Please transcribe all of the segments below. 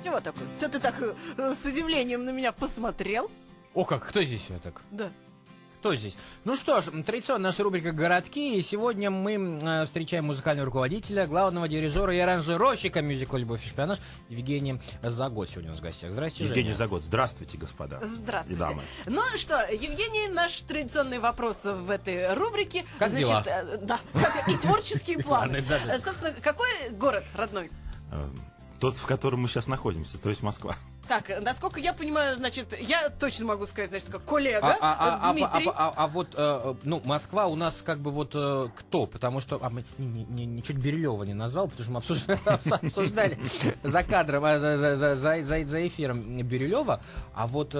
Чего такое? Что ты так с удивлением на меня посмотрел? О, как, кто здесь так? Да. Кто здесь? Ну что ж, традиционно наша рубрика «Городки», и сегодня мы встречаем музыкального руководителя, главного дирижера и аранжировщика мюзикла «Любовь и шпионаж» Евгения Загот сегодня у нас в гостях. Здравствуйте, Евгений Женя. Загот. Здравствуйте, господа. Здравствуйте. И дамы. Ну что, Евгений, наш традиционный вопрос в этой рубрике. Как дела? Да, и творческие планы. Да. Собственно, какой город родной? Тот, в котором мы сейчас находимся, то есть Москва. Так, насколько я понимаю, значит, я точно могу сказать, значит, как коллега Дмитрий. Ну, Москва у нас как бы вот кто? Потому что чуть Бирюлева не назвал, потому что мы обсуждали за кадром, за эфиром Бирюлева, а вот...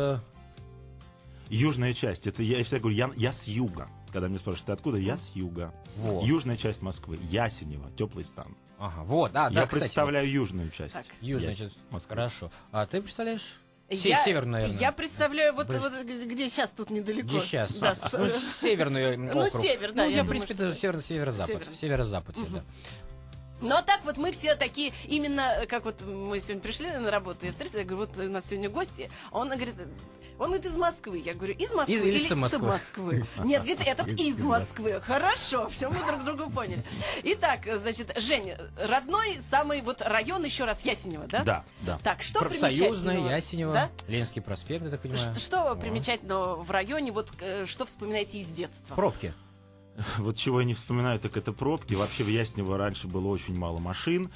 Южная часть, это я всегда говорю, я с юга. Когда меня спрашивают, ты откуда? Я с юга. Вот. Южная часть Москвы, Ясенево, теплый стан. Ага, вот, да, Я кстати, представляю южную часть. Так. южная часть Москвы. Хорошо. А ты представляешь? Я- Северную, наверное. Я представляю, вот где сейчас тут недалеко. Где сейчас? Да, Ну, северный Ну, округ. север, да, Ну, я я, в думаю, принципе, что- это северо-запад. Север. Северо-запад, да. Ну, а так вот мы все такие, именно, как вот мы сегодня пришли на работу, я встретилась, я говорю, вот у нас сегодня гости, а он говорит, из Москвы. Я говорю, из Москвы Или или с Москвы? Москвы? Нет, говорит, этот из Москвы. Хорошо, все, мы друг друга поняли. Итак, значит, Женя, родной самый вот район, еще раз, Ясенево, да? Да, да. Так, что Профсоюзная, примечательного? Ясенево, Да? Ленинский проспект, я так понимаю. Что примечательного в районе, вот что вспоминаете из детства? Пробки. Вот чего я не вспоминаю, так это пробки. Вообще в Яснево раньше было очень мало машин.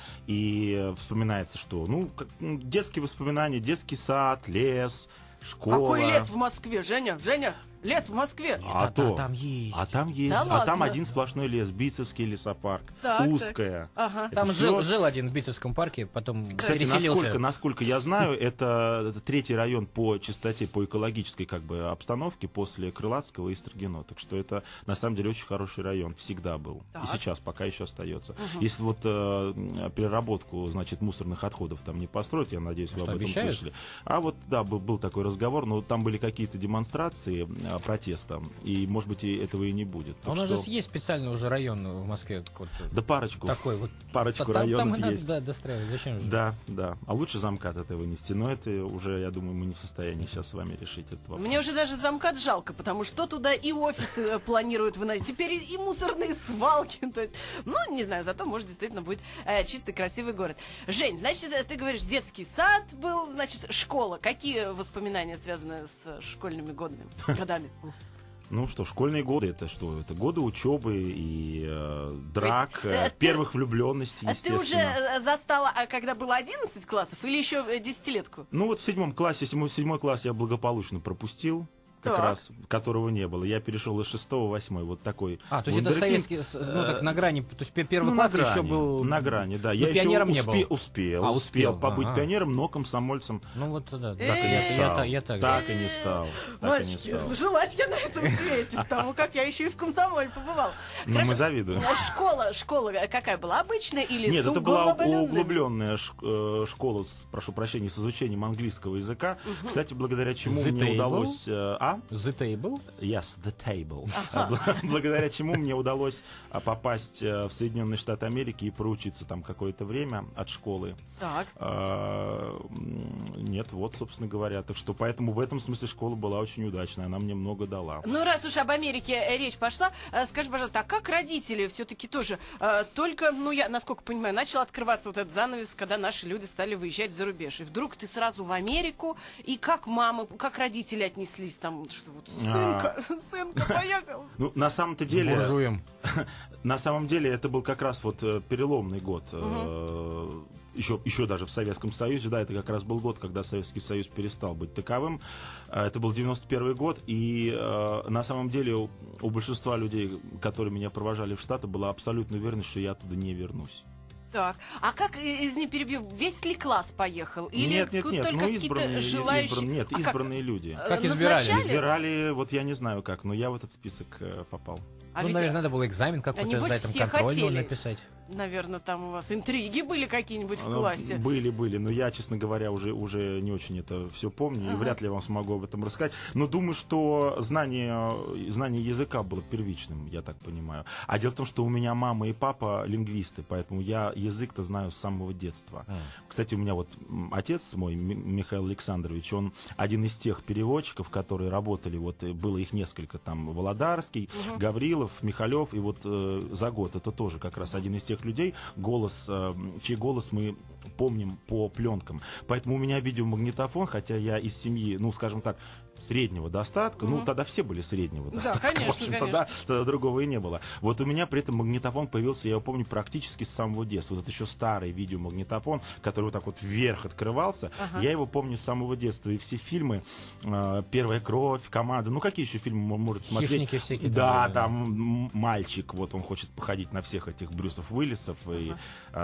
И вспоминается, что, детские воспоминания, детский сад, лес, школа. Какой лес в Москве, Женя? Женя, лес в Москве. Там есть. Там есть. Да А там ладно? один сплошной лес, Битцевский лесопарк. Так, узкая. Ага. Это Там всё- жил один в Битцевском парке, потом Кстати, переселился. насколько я знаю, это третий район по чистоте, по экологической обстановке после Крылатского и Строгино. Так что это на самом деле очень хороший район. Всегда был. Так. И сейчас пока еще остается. Если вот переработку, значит, мусорных отходов там не построить, я надеюсь, вы Что, об этом обещают? слышали. А вот, да, был такой разговор, но там были какие-то демонстрации протеста. И, может быть, и этого и не будет. А у Так нас же что- есть специальный уже район в Москве. Да парочку. Такой вот. Парочку Там районов и надо, есть. да, достраивать. Зачем же? Да, да. А лучше замкат этого нести. Но это уже, я думаю, мы не в состоянии сейчас с вами решить этот вопрос. Мне уже даже замкат жалко, потому что туда и офисы планируют выносить, теперь и мусорные свалки. То есть, не знаю, зато, может, действительно будет чистый, красивый город. Жень, значит, ты говоришь, детский сад был, значит, школа. Какие воспоминания связаны с школьными годами? Ну что, школьные годы, это что? Это годы учебы и драк, ты- первых влюбленностей, Ты естественно. уже застала, когда было 11 классов или еще десятилетку? Ну вот в седьмом классе, седьмой класс я благополучно пропустил. Как Так. раз, которого не было. Я перешел из 6-го в 8-й, вот такой. А, то есть это вундеркинд. советский, так на грани, то есть первый На класс грани, еще был... на грани, да. Ну, Я пионером не еще был. успел успел, побыть ага. пионером, но комсомольцем Ну вот, да. так и не стал. Я так же. Так и не стал. Так и не Мальчики, стал. зажилась я на этом свете, потому как я еще и в комсомоле побывал. Ну, Хорошо. мы завидуем. Школа какая была? Обычная или Нет, с это была углубленными? углубленная школа, прошу прощения, с изучением английского языка. Кстати, благодаря чему The мне table? удалось... The Table? Yes, the table. Благодаря чему мне удалось попасть в Соединенные Штаты Америки и проучиться там какое-то время от школы. Так. Нет, вот, собственно говоря. Так что поэтому в этом смысле школа была очень удачная. Она мне много дала. Ну, раз уж об Америке речь пошла, скажи, пожалуйста, а как родители все-таки тоже только, я, насколько понимаю, начал открываться вот этот занавес, когда наши люди стали выезжать за рубеж. И вдруг ты сразу в Америку, и как мамы, как родители отнеслись там, что вот сынка поехал. Ну, на самом-то деле... Буржуем. На самом деле это был как раз вот переломный год. Еще даже в Советском Союзе, да, это как раз был год, когда Советский Союз перестал быть таковым. Это был 91 год, и на самом деле у большинства людей, которые меня провожали в Штаты, была абсолютная уверенность, что я оттуда не вернусь. Так, а как, не перебью, весь ли класс поехал? Или Нет, только избранные, какие-то желающие? А как? избранные люди. Как избирали? Назначали? Избирали, вот я не знаю как, но я в этот список попал. А Ну, ведь- наверное, надо было экзамен какой-то небось, сдать, там все контрольную хотели. написать. наверное, там у вас интриги были какие-нибудь в классе. Были, но я, честно говоря, уже не очень это все помню, и вряд ли вам смогу об этом рассказать. Но думаю, что знание языка было первичным, я так понимаю. А дело в том, что у меня мама и папа лингвисты, поэтому я язык-то знаю с самого детства. Кстати, у меня вот отец мой, Михаил Александрович, он один из тех переводчиков, которые работали, вот было их несколько, там Володарский, Гаврилов, Михалев, и вот Загот, это тоже как раз один из тех людей, чей голос мы помним по пленкам. Поэтому у меня видеомагнитофон, хотя я из семьи, ну, скажем так, среднего достатка, ну, тогда все были среднего достатка, конечно, в общем, тогда другого и не было. Вот у меня при этом магнитофон появился, я его помню, практически с самого детства. Вот это еще старый видеомагнитофон, который вот так вот вверх открывался, я его помню с самого детства. И все фильмы, «Первая кровь», «Команда», ну, какие еще фильмы он может смотреть? «Хищники» всякие. Да, там «Мальчик», вот он хочет походить на всех этих Брюсов Уиллисов и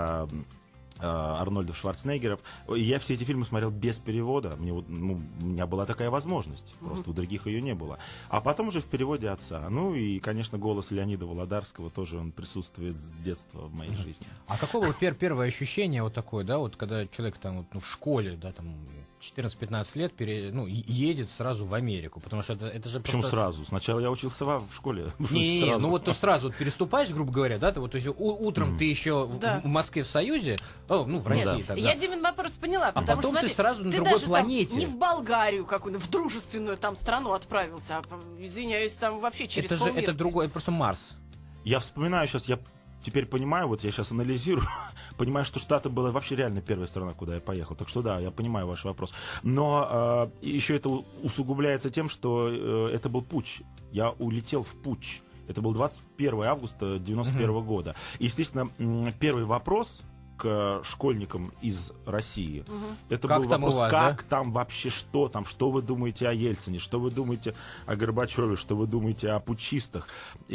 Арнольдов Шварценеггеров. Я все эти фильмы смотрел без перевода. У меня была такая возможность. Просто у других ее не было. А потом уже в переводе отца. Ну и, конечно, голос Леонида Володарского тоже он присутствует с детства в моей жизни. А какое вот первое ощущение вот такое, да, вот когда человек там в школе, да, там 14-15 лет едет сразу в Америку, потому что это же Почему просто... сразу? Сначала я учился в школе. Не, ну вот то сразу вот переступаешь, грубо говоря, да, ты вот то есть утром ты еще в Москве в Союзе, в России тогда. Я Димин вопрос поняла, потому потом что, ты сразу на ты другой даже планете. Там не в Болгарию какую-то, в дружественную там страну отправился, а, извиняюсь, там вообще через полмира. Это другой, это просто Марс. Я вспоминаю сейчас, я теперь понимаю, вот я сейчас анализирую, понимаю, что Штаты была вообще реально первая страна, куда я поехал. Так что да, я понимаю ваш вопрос. Но еще это усугубляется тем, что это был путч. Я улетел в путч. Это был 21 августа 91 года. Естественно, первый вопрос к школьникам из России. Это был вопрос, как там вообще, что там, что вы думаете о Ельцине, что вы думаете о Горбачеве, что вы думаете о путчистах.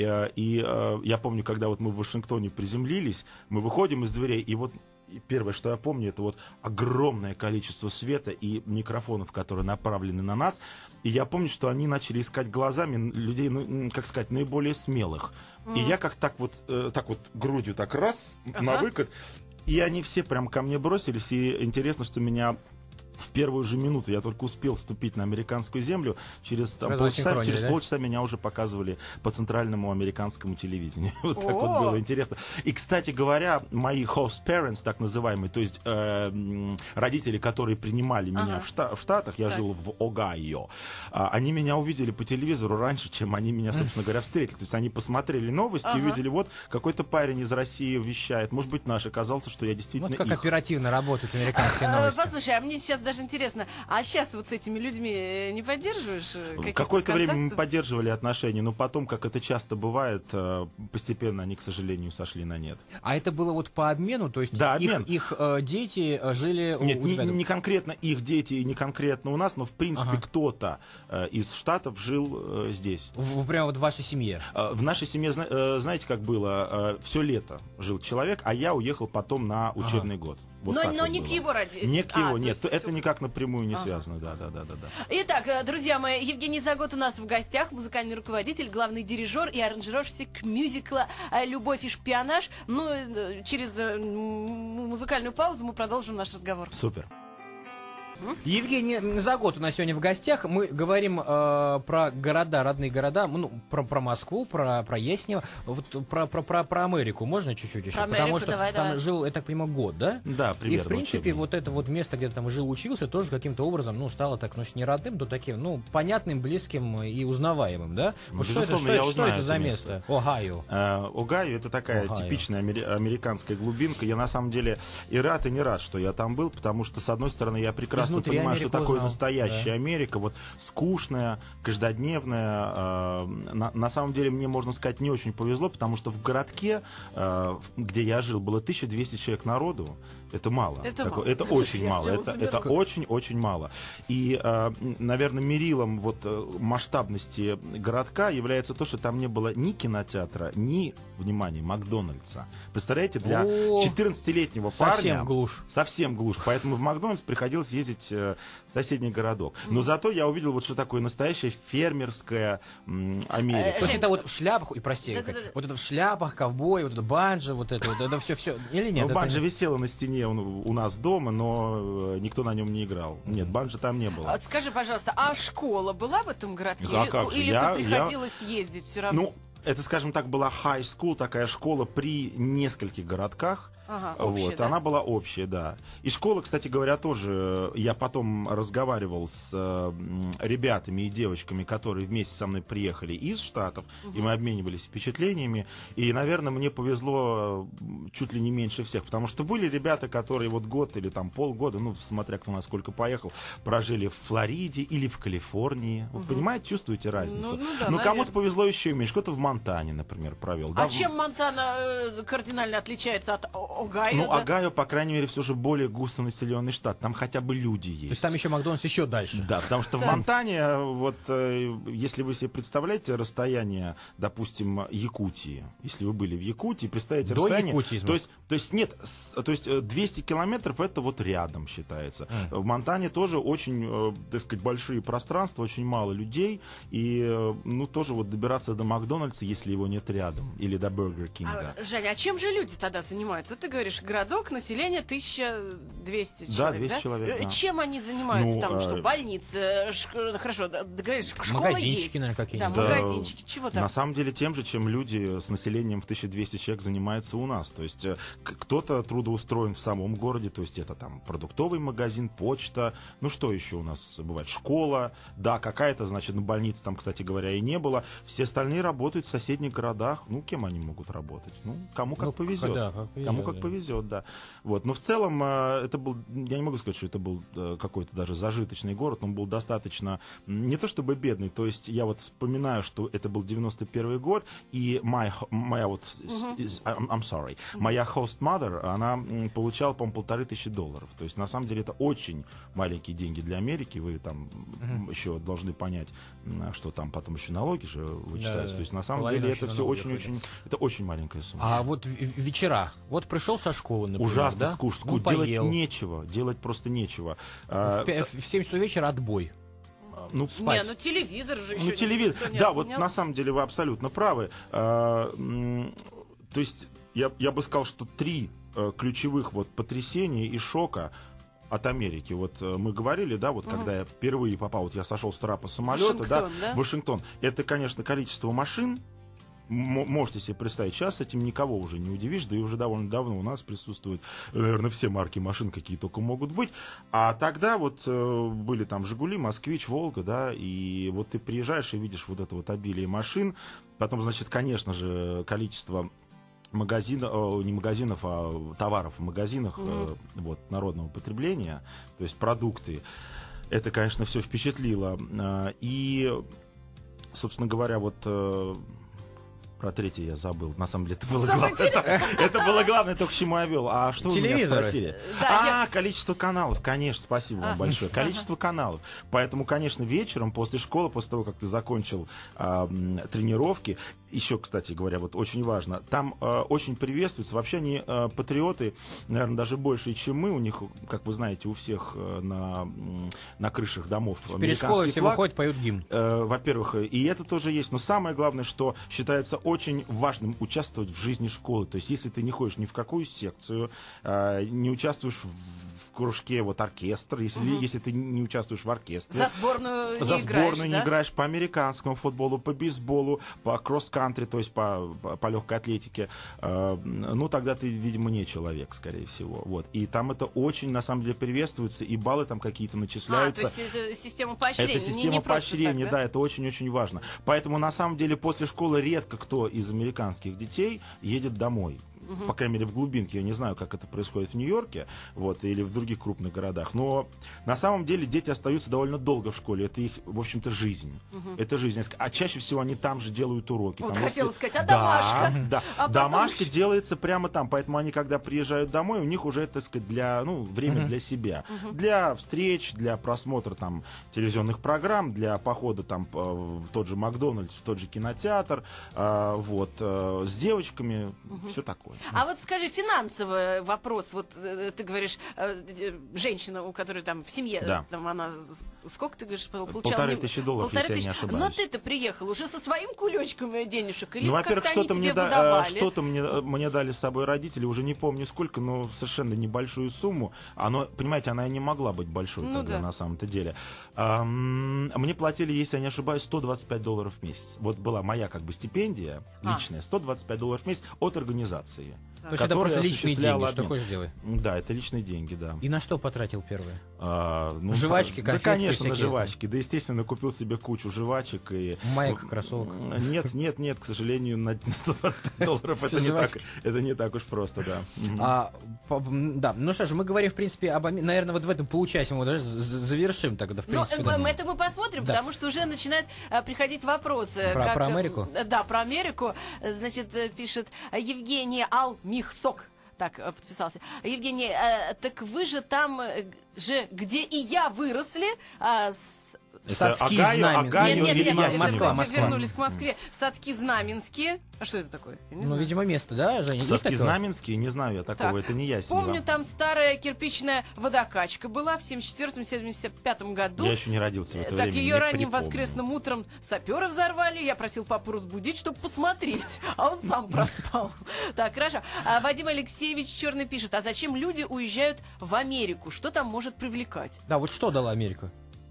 И я помню, когда вот мы в Вашингтоне приземлились, мы выходим из дверей, и вот первое, что я помню, это вот огромное количество света и микрофонов, которые направлены на нас. И я помню, что они начали искать глазами людей, наиболее смелых. И я так вот грудью так раз, на выкат. И они все прям ко мне бросились, и интересно, что меня в первую же минуту, я только успел вступить на американскую землю, через полчаса меня уже показывали по центральному американскому телевидению. Вот так вот было интересно. И, кстати говоря, мои host parents, так называемые, то есть родители, которые принимали меня в Штатах, я жил в Огайо, они меня увидели по телевизору раньше, чем они меня, собственно говоря, встретили. То есть они посмотрели новости и увидели, вот какой-то парень из России вещает, может быть, наш, оказался, что я действительно Вот как оперативно работают американские новости. Послушай, а мне сейчас даже интересно, а сейчас вот с этими людьми не поддерживаешь? Какое-то время мы поддерживали отношения, но потом, как это часто бывает, постепенно они, к сожалению, сошли на нет. А это было вот по обмену? То есть их дети жили... Нет, не конкретно их дети и не конкретно у нас, но в принципе кто-то из Штатов жил здесь. Прямо вот в вашей семье? В нашей семье, знаете, как было? Все лето жил человек, а я уехал потом на учебный год. Вот но не к его родителям. Не к его, нет. Это никак напрямую не связано, да. Итак, друзья мои, Евгений Загот у нас в гостях, музыкальный руководитель, главный дирижер и аранжировщик мюзикла «Любовь и шпионаж». Ну, через музыкальную паузу мы продолжим наш разговор. Супер. Евгений Загот у нас сегодня в гостях. Мы говорим про города, родные города, про Москву, про Яснево, вот про Америку можно чуть-чуть еще? Потому что там жил, я так понимаю, год, да? Да, примерно. И в принципе учебный. Вот это вот место, где ты там жил, учился, тоже каким-то образом, стало так, не родным, то таким, понятным, близким и узнаваемым, да? Вот что это за место? Огайо. Огайо — это такая типичная американская глубинка. Я на самом деле и рад, и не рад, что я там был, потому что, с одной стороны, я прекрасно понимаю, что такое настоящая Америка, вот скучная, каждодневная. На самом деле, мне, можно сказать, не очень повезло, потому что в городке, где я жил, было 1200 человек народу, Это мало. Это мало. Это очень Я мало. сделала Это заметку. очень-очень мало. И, наверное, мерилом вот масштабности городка является то, что там не было ни кинотеатра, ни, внимание, Макдональдса. Представляете, для 14-летнего парня... Совсем глушь. Совсем глушь. Поэтому в Макдональдс приходилось ездить в соседний городок. Но зато я увидел, вот что такое настоящая фермерская Америка. То есть это вот в шляпах, и прости, Да-да-да. вот это в шляпах, ковбой, вот это банджо, вот это все, или нет? Ну, это банджо не- висела на стене у нас дома, но никто на нем не играл. Нет, банджо там не было. А скажи, пожалуйста, а школа была в этом городке? А как же, Или я- приходилось ездить все равно? Ну, это, скажем так, была high school, такая школа при нескольких городках. Ага, общая, Вот, да? она была общая, да. И школа, кстати говоря, тоже, я потом разговаривал с ребятами и девочками, которые вместе со мной приехали из Штатов, и мы обменивались впечатлениями. И, наверное, мне повезло чуть ли не меньше всех, потому что были ребята, которые вот год или там полгода, ну, смотря кто насколько поехал, прожили в Флориде или в Калифорнии. Вы понимаете, чувствуете разницу? Ну да, Но кому-то наверное. повезло еще меньше, кто-то в Монтане, например, провел. А да, чем Монтана кардинально отличается от Огайо? Ну, да? Огайо, по крайней мере, все же более густонаселенный штат. Там хотя бы люди есть. То есть там еще Макдональдс еще дальше. Да, потому что в Монтане, вот, если вы себе представляете расстояние, допустим, Якутии, если вы были в Якутии, представляете До расстояние... Якутии, то есть нет, то есть 200 километров это вот рядом считается. В Монтане тоже очень, так сказать, большие пространства, очень мало людей, и, ну, тоже вот добираться до Макдональдса, если его нет рядом, или до Бургер Кинга. Женя, а чем же люди тогда занимаются? Ты говоришь, городок, население 1200 человек, Да, 200 человек, да. Чем они занимаются? Ну, Там что, больницы, хорошо, да, ты говоришь, школа Магазинчики, есть. наверное, Да, какие-нибудь. Да, магазинчики, чего там? На самом деле тем же, чем люди с населением в 1200 человек занимаются у нас. То есть кто-то трудоустроен в самом городе, то есть это там продуктовый магазин, почта, ну что еще у нас бывает, школа, да, какая-то, значит, ну, больницы там, кстати говоря, и не было. Все остальные работают в соседних городах. Ну, кем они могут работать? Ну, кому как Ну, повезет. да, как повезет, Кому как да. повезет, да. Вот. Но в целом это был, я не могу сказать, что это был какой-то даже зажиточный город, он был достаточно, не то чтобы бедный, то есть я вот вспоминаю, что это был 91 год, и моя вот, I'm sorry, моя host mother, она получала, по-моему, $1500. То есть на самом деле это очень маленькие деньги для Америки, вы там еще должны понять, что там потом еще налоги же вычитаются. Да, То есть на самом половина деле еще это все налоги очень-очень, это очень маленькая сумма. А вот вечера. Вот пришел со школы, например, Ужасно да? скучно. Ну, Делать поел. нечего. Делать просто нечего. В 7 часов вечера отбой. Ну, Не, ну телевизор же еще ну, телевизор. никто не Да, вот отменял. на самом деле вы абсолютно правы. То есть я бы сказал, что 3 ключевых вот потрясения и шока от Америки. Вот мы говорили, да, вот когда я впервые попал, вот я сошел с трапа самолета, Вашингтон, да? в Вашингтон. Это, конечно, количество машин. Можете себе представить, сейчас этим никого уже не удивишь, да и уже довольно давно у нас присутствуют, наверное, все марки машин, какие только могут быть. А тогда вот были там «Жигули», «Москвич», «Волга», да, и вот ты приезжаешь и видишь вот это вот обилие машин. Потом, значит, конечно же, количество магазинов, не магазинов, а товаров в магазинах вот, народного потребления, то есть продукты. Это, конечно, все впечатлило. И, собственно говоря, вот... Про третье я забыл. На самом деле, это было главное. Это было главное, то, к чему я вел. А что вы меня Телевизоры. спросили? Да, Количество каналов. Конечно, спасибо вам большое. Количество каналов. Поэтому, конечно, вечером, после школы, после того, как ты закончил тренировки, еще, кстати говоря, вот очень важно, там очень приветствуется. Вообще они патриоты, наверное, даже больше, чем мы. У них, как вы знаете, у всех на крышах домов Перед школой все выходят, поют гимн. во-первых, и это тоже есть. Но самое главное, что считается очень важным участвовать в жизни школы. То есть, если ты не ходишь ни в какую секцию, не участвуешь в кружке вот оркестр, если ты не участвуешь в оркестре. За сборную За не сборную играешь, не да? играешь по американскому футболу, по бейсболу, по кросс-кантри, то есть по легкой атлетике. Ну, тогда ты, видимо, не человек, скорее всего. Вот. И там это очень, на самом деле, приветствуется, и баллы там какие-то начисляются. То есть это система поощрения. Это система не просто поощрения, так, да, это очень-очень важно. Поэтому, на самом деле, после школы редко кто из американских детей едет домой. по крайней мере, в глубинке. Я не знаю, как это происходит в Нью-Йорке, вот, или в других крупных городах. Но на самом деле дети остаются довольно долго в школе. Это их, в общем-то, жизнь. Это жизнь. А чаще всего они там же делают уроки. Вот там, хотела сказать, а домашка? Да, А домашка потом... делается прямо там. Поэтому они, когда приезжают домой, у них уже, так сказать, время для себя. Для встреч, для просмотра там телевизионных программ, для похода там в тот же Макдональдс, в тот же кинотеатр, с девочками, все такое. А вот скажи, финансовый вопрос. Вот ты говоришь, женщина, у которой там в семье, да. там она, сколько ты говоришь, получала? $1500, если я не ошибаюсь. Но ты-то приехал уже со своим кулечком денежек, или во-первых, как-то что-то они тебе выдавали? что-то мне дали с собой родители, уже не помню сколько, но совершенно небольшую сумму. Понимаете, она и не могла быть большой, на самом-то деле. Мне платили, если я не ошибаюсь, $125 в месяц. Вот была моя как бы стипендия личная, $125 в месяц от организации. То есть это просто личные деньги, что хочешь делай. Да, это личные деньги, да. И на что потратил первые? Жвачки, конфетки? Да, конечно, всякие. на жвачки. Да, естественно, купил себе кучу жвачек. И... Маек, кроссовок. Нет, к сожалению, на $125 это не так уж просто, да. Да, ну что ж, мы говорим, в принципе, наверное, вот в этом получасе мы даже завершим тогда, в принципе. Это мы посмотрим, потому что уже начинают приходить вопросы. Про Америку? Да, про Америку. Значит, пишет Евгений Алмихсок. Так, подписался. Евгений, так вы же там же, где и я выросли, Садки Знаменские. Нет, Москва. Вернулись к Москве. Садки Знаменские. А что это такое? Видимо, место, да, Женя? Садки Знаменские, не знаю я такого, это не я с ним. Помню, там старая кирпичная водокачка была в 74-75 году. Я еще не родился в это время. Так ее ранним воскресным утром саперы взорвали. Я просил папу разбудить, чтобы посмотреть. А он сам проспал. Так, хорошо. Вадим Алексеевич Черный пишет, а зачем люди уезжают в Америку? Что там может привлекать? Да, вот что дала Америка?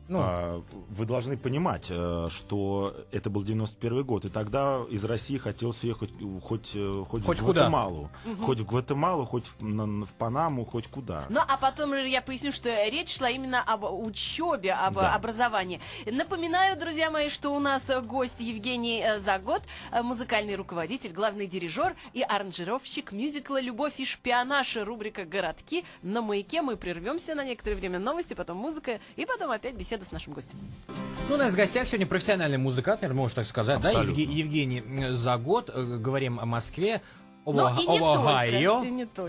Вы должны понимать, что это был 91 год, и тогда из России хотелось уехать хоть в Гватемалу. Хоть в Гватемалу, хоть в Панаму, хоть куда. Ну, а потом я поясню, что речь шла именно об учебе, об образовании. Напоминаю, друзья мои, что у нас гость Евгений Загот, музыкальный руководитель, главный дирижер и аранжировщик мюзикла «Любовь и шпионаж», рубрика «Городки». На «Маяке» мы прервемся на некоторое время, новости, потом музыка, и потом опять беседа с нашим гостем. У нас в гостях сегодня профессиональный музыкант, можно так сказать, абсолютно. Да, Евгений Загот. Говорим о Москве, об Огайо,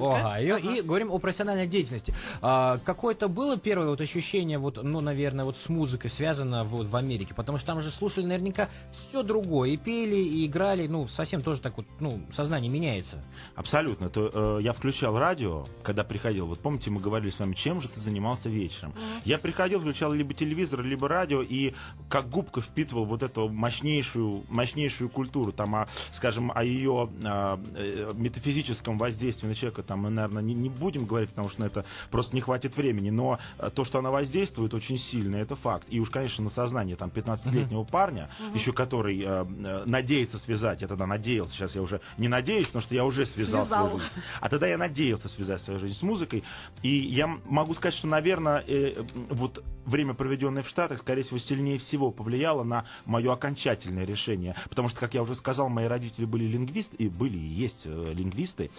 и говорим о профессиональной деятельности. Какое-то было первое ощущение, наверное, с музыкой связано в Америке, потому что там же слушали наверняка все другое, и пели, и играли, совсем тоже так сознание меняется. Абсолютно. Я включал радио, когда приходил, помните, мы говорили с вами, чем же ты занимался вечером. Я приходил, включал либо телевизор, либо радио, и как губка впитывал эту мощнейшую культуру, скажем, о ее метафизическом воздействии на человека, мы, наверное, не будем говорить, потому что на это просто не хватит времени, но то, что она воздействует очень сильно, это факт. И уж, конечно, на сознание 15-летнего парня, еще который надеется связать, я тогда надеялся, сейчас я уже не надеюсь, потому что я уже связал свою жизнь. А тогда я надеялся связать свою жизнь с музыкой. И я могу сказать, что, наверное, время, проведенное в Штатах, скорее всего, сильнее всего повлияло на мое окончательное решение. Потому что, как я уже сказал, мои родители были лингвисты, и есть лингвисты,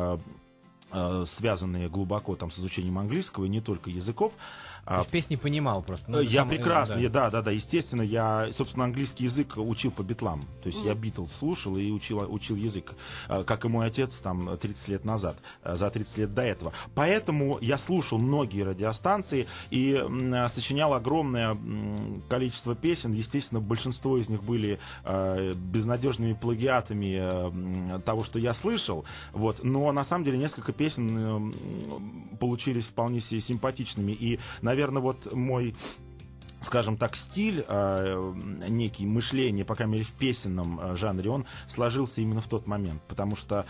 связанные глубоко с изучением английского и не только языков. То есть песни понимал просто. Я прекрасно, да, естественно, я, собственно, английский язык учил по битлам. То есть я Битлз слушал и учил язык, как и мой отец 30 лет назад, за 30 лет до этого. Поэтому я слушал многие радиостанции и сочинял огромное количество песен. Естественно, большинство из них были безнадежными плагиатами того, что я слышал. Но на самом деле несколько песен получились вполне себе симпатичными. И, наверное, мой, скажем так, стиль, некий мышление, по крайней мере, в песенном жанре, он сложился именно в тот момент. Потому что,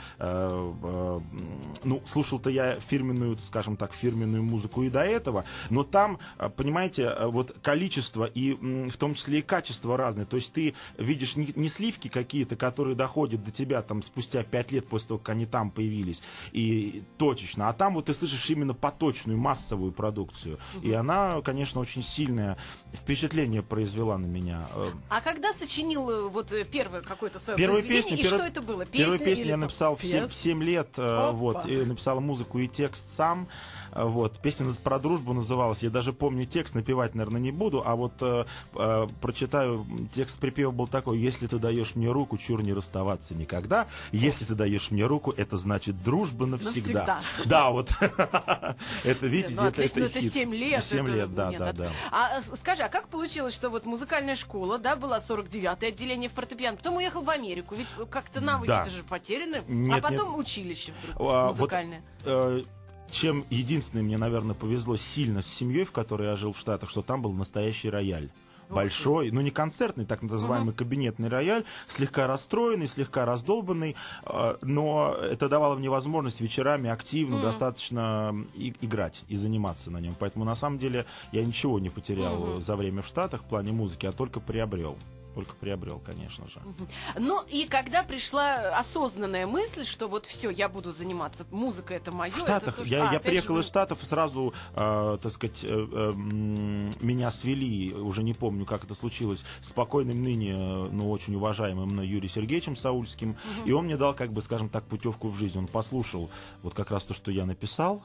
слушал-то я фирменную, скажем так, фирменную музыку и до этого, но там, понимаете, количество и в том числе и качество разное. То есть ты видишь не сливки какие-то, которые доходят до тебя спустя 5 лет после того, как они там появились, и точечно, а там ты слышишь именно поточную, массовую продукцию. И она, конечно, очень сильная впечатление произвела на меня. А когда сочинил вот первое какое-то свое Первую произведение, песню, и что это было? Первую песню я там написал в пьес? 7 лет, вот, и написал музыку и текст сам. Вот. Песня про дружбу называлась. Я даже помню текст, напевать, наверное, не буду, а вот прочитаю. Текст припева был такой: если ты даешь мне руку, чур не расставаться никогда. Если ты даешь мне руку, это значит дружба навсегда. Да, вот. Это, видите, это хит. Это 7 лет. 7 лет, да. А скажи, а как получилось, что вот музыкальная школа, да, была 49-е отделение фортепиано, потом уехал в Америку, ведь как-то навыки-то же потеряны, а потом училище вдруг музыкальное. Чем единственное мне, наверное, повезло сильно с семьей, в которой я жил в Штатах, что там был настоящий рояль. Большой, ну не концертный, так называемый кабинетный рояль, слегка расстроенный, слегка раздолбанный, но это давало мне возможность вечерами активно достаточно играть и заниматься на нем. Поэтому на самом деле я ничего не потерял за время в Штатах в плане музыки, а только приобрел. Только приобрел, конечно же. Ну, и когда пришла осознанная мысль, что вот все, я буду заниматься музыкой, это мое. В Штатах, это я приехал из Штатов, сразу, так сказать, меня свели, уже не помню, как это случилось, спокойным ныне, но очень уважаемым мной Юрием Сергеевичем Саульским, и он мне дал, как бы, скажем так, путевку в жизнь. Он послушал вот как раз то, что я написал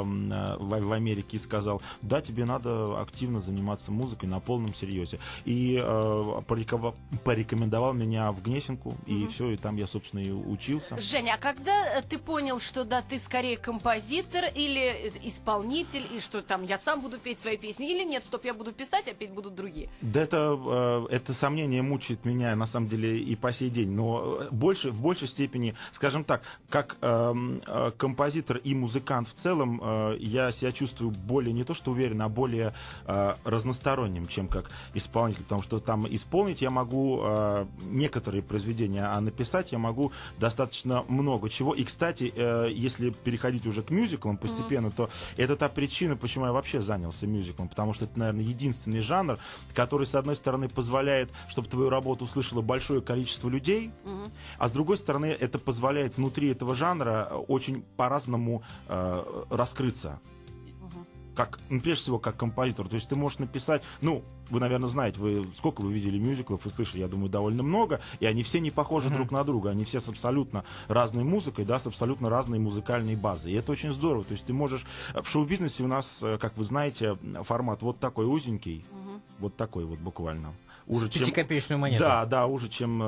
в Америке, и сказал: да, тебе надо активно заниматься музыкой на полном серьезе. И порекомендовал меня в Гнесинку, и все, и там я, собственно, и учился. Женя, а когда ты понял, что да, ты скорее композитор или исполнитель, и что там я сам буду петь свои песни, или нет, стоп, я буду писать, а петь будут другие? Да, это сомнение мучает меня, на самом деле, и по сей день, но в большей степени, скажем так, как композитор и музыкант в целом, я себя чувствую более, не то что уверенно, а более разносторонним, чем как исполнитель, потому что там исполнить я могу некоторые произведения, а написать я могу достаточно много чего. И, кстати, если переходить уже к мюзиклам постепенно, то это та причина, почему я вообще занялся мюзиклом, потому что это, наверное, единственный жанр, который, с одной стороны, позволяет, чтобы твою работу услышало большое количество людей, а с другой стороны, это позволяет внутри этого жанра очень по-разному раскрыться. Как, ну, прежде всего, как композитор. То есть ты можешь написать, ну, вы, наверное, знаете, сколько вы видели мюзиклов и слышали, я думаю, довольно много, и они все не похожи друг на друга, они все с абсолютно разной музыкой, да, с абсолютно разной музыкальной базой. И это очень здорово. То есть ты можешь... В шоу-бизнесе у нас, как вы знаете, формат вот такой узенький, вот такой вот буквально. Уже чем... 5-копеечную монету. Да, уже чем...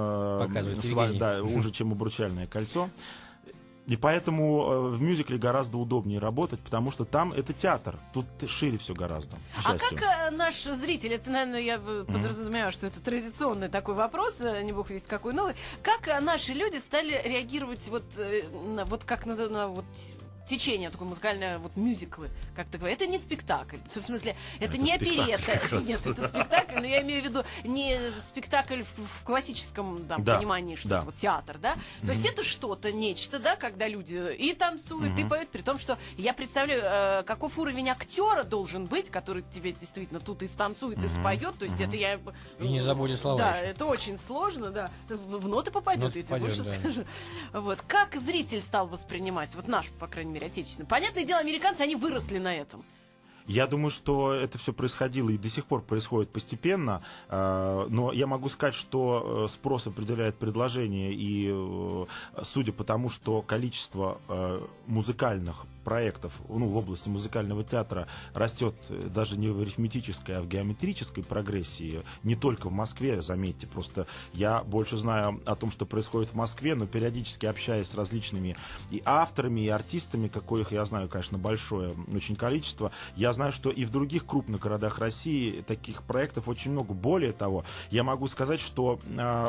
уже чем обручальное кольцо. И поэтому в мюзикле гораздо удобнее работать, потому что там это театр. Тут шире все гораздо. А как наш зритель, это, наверное, я подразумеваю, что это традиционный такой вопрос, не бог весть какой новый, как наши люди стали реагировать вот как на вот течение такое музыкальное, вот мюзиклы, как ты говоришь. Это не спектакль. В смысле, это не оперетта. Нет, это спектакль, но я имею в виду не спектакль в классическом понимании, что это вот театр, да? То есть это что-то, нечто, да, когда люди и танцуют, и поют, при том, что я представляю, каков уровень актера должен быть, который тебе действительно тут и станцует, и споет. То есть это я... И не забудет слова. Да, это очень сложно, да. В ноты попадет, я тебе больше скажу. Вот. Как зритель стал воспринимать, вот наш, по крайней мере, отечественный. Понятное дело, американцы, они выросли на этом. Я думаю, что это все происходило и до сих пор происходит постепенно, но я могу сказать, что спрос определяет предложение, и судя по тому, что количество музыкальных проектов в области музыкального театра растет даже не в арифметической, а в геометрической прогрессии, не только в Москве, заметьте, просто я больше знаю о том, что происходит в Москве, но периодически общаясь с различными и авторами, и артистами, коих я знаю, конечно, большое очень количество, я знаю, что и в других крупных городах России таких проектов очень много. Более того, я могу сказать, что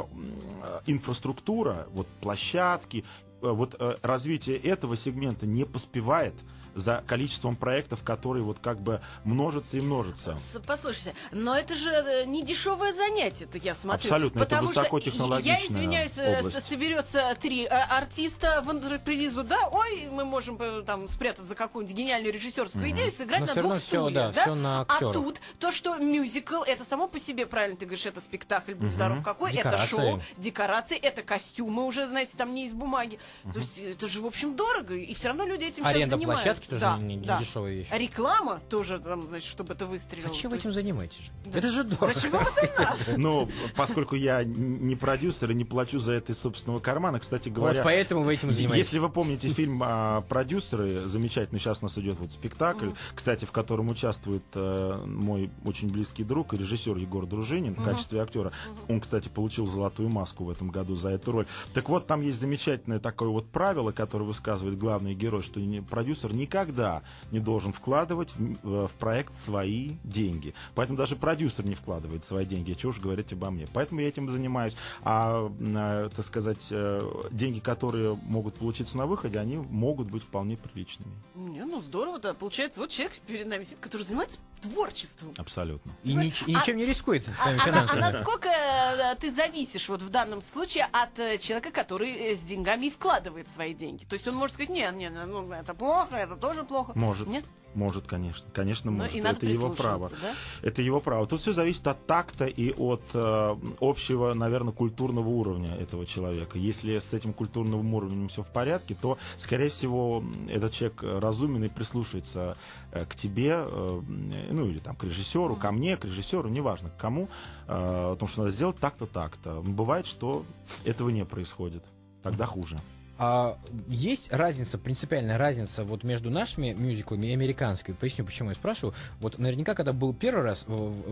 инфраструктура, вот площадки, вот развитие этого сегмента не поспевает за количеством проектов, которые вот как бы множатся и множатся. Послушайте, но это же не дешевое занятие, это я смотрю. Абсолютно, это высокотехнологичная я извиняюсь, область. соберется 3 артиста в антрепризу, да, ой, мы можем там спрятать за какую-нибудь гениальную режиссерскую идею и сыграть на двух стульях, да? Все на актеров. А тут то, что мюзикл, это само по себе, правильно ты говоришь, это спектакль, будь здоров какой, это шоу, декорации, это костюмы уже, знаете, там не из бумаги. То есть это же, в общем, дорого, и все равно люди этим сейчас занимаются. маркетинг тоже Да, не да. дешевая вещь. Реклама тоже, там, значит, чтобы это выстрелило. А чем То вы этим занимаетесь? Да. Это же дорого. Зачем вам это надо? Ну, поскольку я не продюсер и не плачу за это из собственного кармана, кстати Вот говоря... поэтому вы этим занимаетесь. Если вы помните фильм «Продюсеры», замечательный, сейчас у нас идет вот спектакль, кстати, в котором участвует мой очень близкий друг и режиссер Егор Дружинин в качестве актера. Он, кстати, получил «Золотую маску» в этом году за эту роль. Так вот, там есть замечательное такое вот правило, которое высказывает главный герой, что продюсер никогда не должен вкладывать в проект свои деньги. Поэтому даже продюсер не вкладывает свои деньги. Чего уж говорить обо мне. Поэтому я этим занимаюсь. А, так сказать, деньги, которые могут получиться на выходе, они могут быть вполне приличными. Не, ну здорово, да. Получается, вот человек перед нами сидит, который занимается творчеством. Абсолютно. И ничем не рискует своими А финансами. насколько ты зависишь вот в данном случае от человека, который с деньгами и вкладывает свои деньги? То есть он может сказать, нет, ну, это плохо, это тоже плохо. Может. Нет? Может, конечно. Конечно, может. И надо Это его право. прислушиваться, да? Это его право. Тут все зависит от такта и от общего, наверное, культурного уровня этого человека. Если с этим культурным уровнем все в порядке, то, скорее всего, этот человек разумен и прислушается к тебе, ну или там к режиссеру, ко мне, к режиссеру, неважно к кому, о том, что надо сделать так-то, так-то. Бывает, что этого не происходит. Тогда хуже. А есть разница, принципиальная разница вот между нашими мюзиклами и американскими? Поясню, почему я спрашиваю. Вот наверняка, когда был первый раз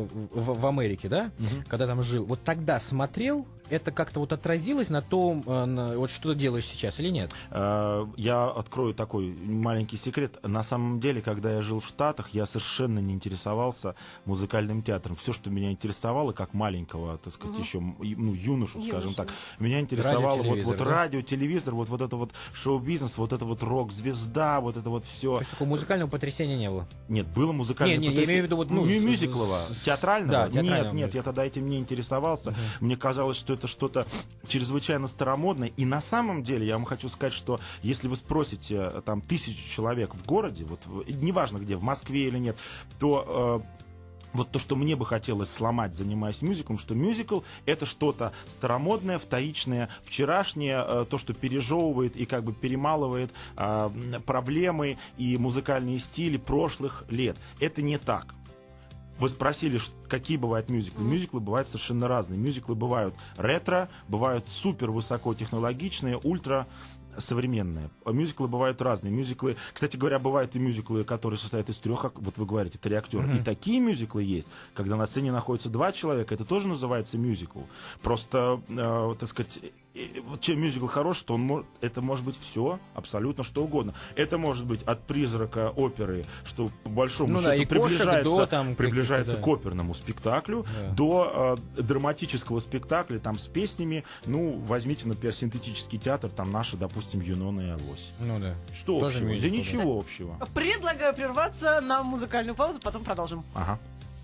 в Америке, да, когда там жил, вот тогда смотрел, это как-то вот отразилось на том, вот что ты делаешь сейчас или нет? Я открою такой маленький секрет. На самом деле, когда я жил в Штатах, я совершенно не интересовался музыкальным театром. Все, что меня интересовало, как маленького, так сказать, еще юношу, скажем так, меня интересовало вот радио, телевизор, вот это вот шоу-бизнес, вот это вот рок-звезда, вот это вот все. То есть такого музыкального потрясения не было? Нет, было музыкальное потрясение. Я имею в виду вот мюзиклового, театрального? Да, театрального. Нет, я тогда этим не интересовался. Мне казалось, что это что-то чрезвычайно старомодное. И на самом деле, я вам хочу сказать, что если вы спросите там 1000 человек в городе, вот неважно где, в Москве или нет, то вот то, что мне бы хотелось сломать, занимаясь мюзиклом, что мюзикл — это что-то старомодное, вторичное, вчерашнее, то, что пережевывает и как бы перемалывает проблемы и музыкальные стили прошлых лет. Это не так. Вы спросили, какие бывают мюзиклы. Мюзиклы бывают совершенно разные. Мюзиклы бывают ретро, бывают супер высокотехнологичные, ультра современные. Мюзиклы бывают разные. Мюзиклы, кстати говоря, бывают и мюзиклы, которые состоят из 3, вот вы говорите, 3 актера. И такие мюзиклы есть, когда на сцене находится 2 человека, это тоже называется мюзикл. Просто, так сказать, вот чем мюзикл хорош, что это может быть все, абсолютно что угодно. Это может быть от призрака оперы, что по большому счету приближается к оперному спектаклю, до драматического спектакля там с песнями. Ну, возьмите, например, синтетический театр, там наши, допустим, Юнона и Авось. Ну да. Что тоже общего? мюзикл, Да ничего общего. Предлагаю прерваться на музыкальную паузу, потом продолжим. Ага.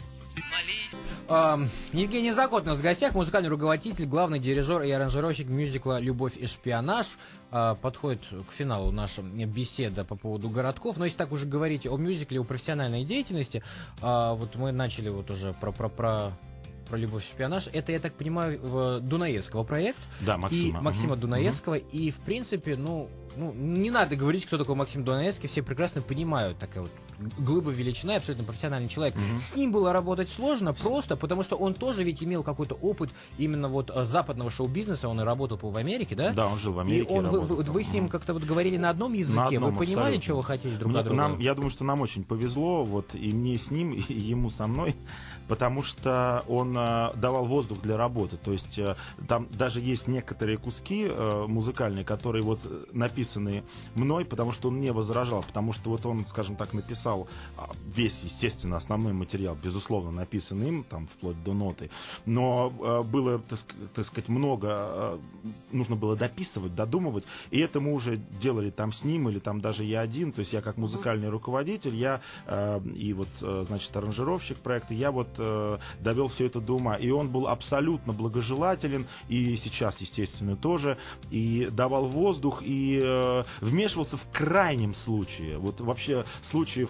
Евгений Закот у нас в гостях, музыкальный руководитель, главный дирижер и аранжировщик мюзикла «Любовь и шпионаж». Подходит к финалу наша беседа по поводу городков. Но если так уже говорить о мюзикле, о профессиональной деятельности, вот мы начали вот уже про «Любовь и шпионаж». Это, я так понимаю, Дунаевского проект. Да, Максима. И Максима Дунаевского. И, в принципе, не надо говорить, кто такой Максим Дунаевский. Все прекрасно понимают, такая вот глыба величина, абсолютно профессиональный человек. С ним было работать сложно, просто потому что он тоже ведь имел какой-то опыт именно вот западного шоу-бизнеса. Он и работал в Америке, да? Да, он жил в Америке. И вы с ним как-то вот говорили на одном языке. На одном, вы понимали, абсолютно. что вы хотели друг от друга? Я думаю, что нам очень повезло, вот и мне с ним, и ему со мной, потому что он давал воздух для работы. То есть там даже есть некоторые куски музыкальные, которые вот написаны мной, потому что он не возражал, потому что вот он, скажем так, написал весь, естественно, основной материал, безусловно, написан им, там, вплоть до ноты, но было, так сказать, много, нужно было дописывать, додумывать, и это мы уже делали там с ним, или там даже я один, то есть я как музыкальный руководитель, я и вот, значит, аранжировщик проекта, я вот довел все это до ума, и он был абсолютно благожелателен, и сейчас, естественно, тоже, и давал воздух, и вмешивался в крайнем случае, вот вообще случаев,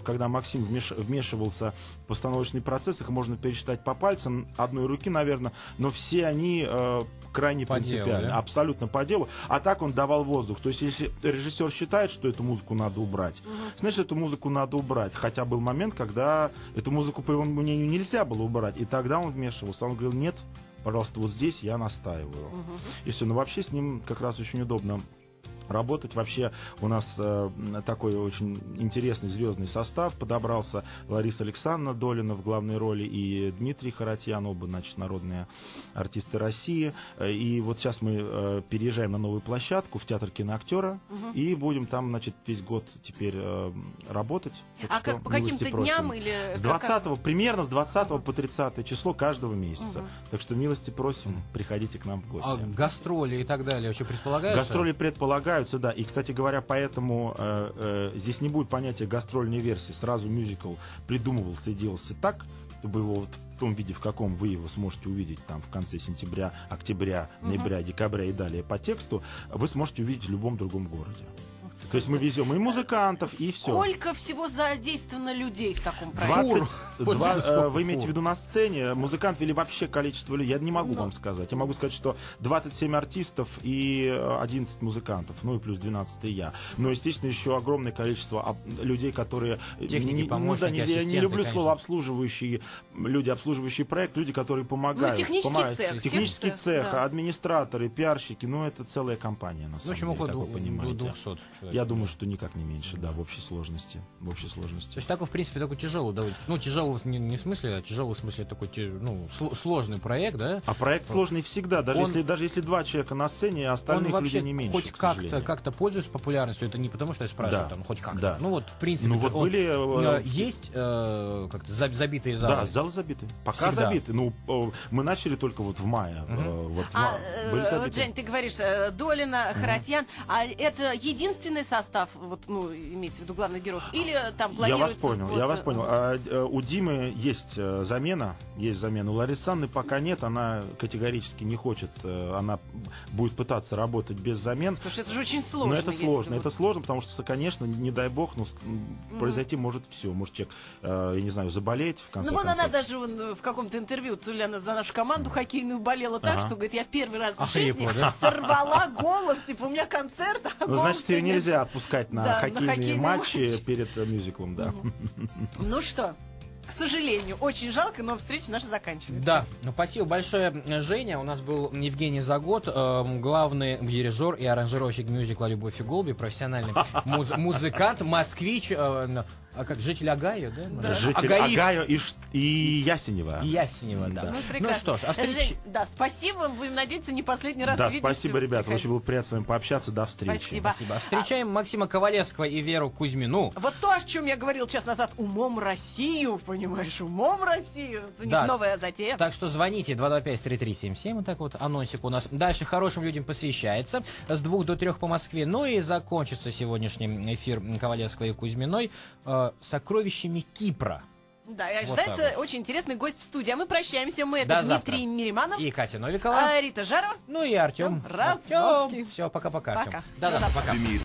когда Максим вмешивался в постановочный процесс, их можно пересчитать по пальцам одной руки, наверное, но все они крайне по принципиально, делу, да? Абсолютно по делу. А так он давал воздух. То есть, если режиссер считает, что эту музыку надо убрать, значит, эту музыку надо убрать. Хотя был момент, когда эту музыку, по его мнению, нельзя было убрать. И тогда он вмешивался. Он говорил: нет, пожалуйста, вот здесь я настаиваю. И все. Но вообще с ним как раз очень удобно работать. Вообще у нас такой очень интересный звездный состав подобрался. Лариса Александровна Долина в главной роли и Дмитрий Харатьян, оба, значит, народные артисты России. И вот сейчас мы переезжаем на новую площадку в Театр киноактера и будем там, значит, весь год теперь работать. А как, по каким-то дням или... С 20 примерно с 20 по 30 число каждого месяца. Так что милости просим, приходите к нам в гости. А гастроли и так далее вообще предполагаются? Гастроли предполагаются, да. И, кстати говоря, поэтому здесь не будет понятия гастрольной версии. Сразу мюзикл придумывался и делался так, чтобы его вот в том виде, в каком вы его сможете увидеть там в конце сентября, октября, ноября, декабря и далее по тексту, вы сможете увидеть в любом другом городе. То есть мы везем и музыкантов, и все. Сколько всего задействовано людей в таком проекте? 22, вы имеете в виду на сцене, музыкант или вообще количество людей, я не могу вам сказать. Я могу сказать, что 27 артистов и 11 музыкантов, ну и плюс 12 я. Но, естественно, еще огромное количество людей, которые... Техники, помощники, я не люблю конечно. слово обслуживающие, люди, обслуживающие проект, люди, которые помогают. Ну, технический цех. Технический цех, да. администраторы, пиарщики, ну это целая компания, на самом деле, как вы понимаете. 200 человек. Я думаю, что никак не меньше, да, в общей сложности. В общей То сложности. есть такой, в принципе, такой тяжелый, да, ну, тяжелый не в смысле, а тяжелый в смысле такой, ну, сложный проект, да? А проект сложный всегда, даже если два человека на сцене, остальных он людей вообще не меньше, хоть к сожалению. как-то пользуется популярностью, это не потому, что я спрашиваю, Да, там, хоть как-то. да. Ну, вот, в принципе, Ну, вот были... есть как-то забитые залы? Да, залы забиты. Пока Всегда. забиты. Ну, мы начали только вот в мае. Вот были Вот, забиты. Жень, ты говоришь, Долина, Харатьян, а это единственный состав, вот, ну, имеется в виду главных героев, или там Я вас планируется... понял, я вас понял. У Димы есть замена, У Ларисы Анны пока нет, она категорически не хочет, она будет пытаться работать без замен. Потому что это же очень сложно. Но это если сложно, вот- это сложно, потому что, конечно, не дай бог, произойти может все. Может человек, я не знаю, заболеть, в конце Ну, вон концов. она даже в каком-то интервью, то ли она за нашу команду хоккейную болела так, что, говорит, я первый раз в Охрипла, жизни да? сорвала голос, типа, у меня концерт, а Ну, голос значит, ее нет. нельзя отпускать на Да, на хоккейные хоккейные матчи матчи. перед мюзиклом, да. Ну что, к сожалению, очень жалко, но встреча наша заканчивается. Да, ну, спасибо большое, Женя. У нас был Евгений Загот, главный дирижер и аранжировщик мюзикла «Любовь и голуби», профессиональный музыкант, москвич, житель Огайо, да? Житель Агаист. Огайо и Ясенева. И Ясенева, да. Ну, Ну прекрасно. что ж, а Жень, встречи... да, спасибо, будем надеяться, не последний раз Да, увидимся. спасибо, ребята. Приходите. Очень был приятно с вами пообщаться. До встречи. Спасибо. Спасибо. Встречаем Максима Ковалевского и Веру Кузьмину. Вот то, о чем я говорил час назад, умом Россию, понимаешь, умом Россию. У них Да. новая затея. Так что звоните 225-3377, вот так вот анонсик у нас. Дальше хорошим людям посвящается с 2 до 3 по Москве. Ну и закончится сегодняшний эфир Ковалевской и Кузьминой сокровищами Кипра. Да, и Вот ожидается так очень интересный гость в студии. А мы прощаемся. Мы До это завтра. Дмитрий Мириманов, И Катя Новикова. Рита Жарова. Ну и Артем. Ростовский. Все, пока-пока. Пока. Да-да, пока.